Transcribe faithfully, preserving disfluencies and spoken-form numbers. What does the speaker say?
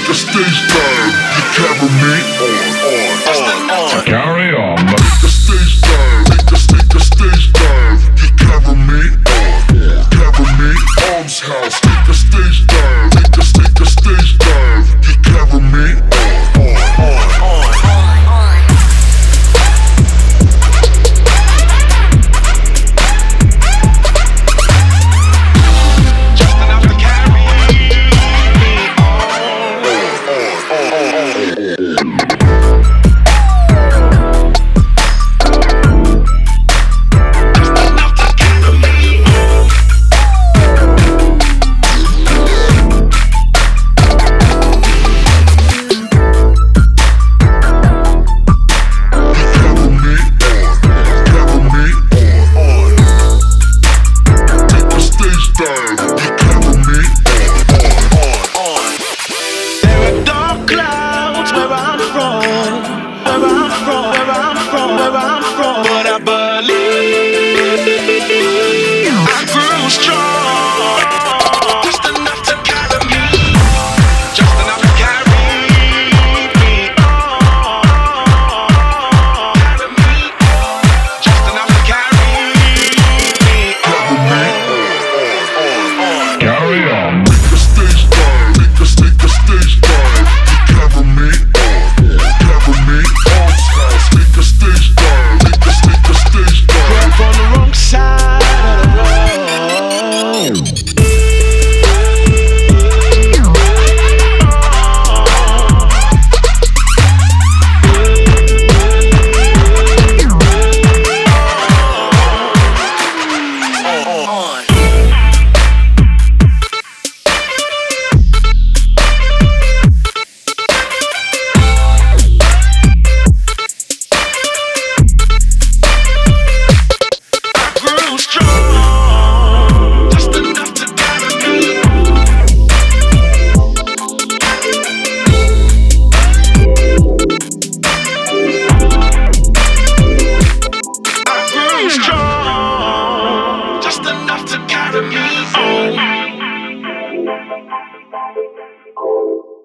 take a stage dive. You carry me on, on, on. Carry on. Take a stage dive. Take a, take a stage dive. You carry me on, carry me. Arms house. Take a stage dive. Take a, take a stage dive. You carry me on, on, on. Just enough to carry me on.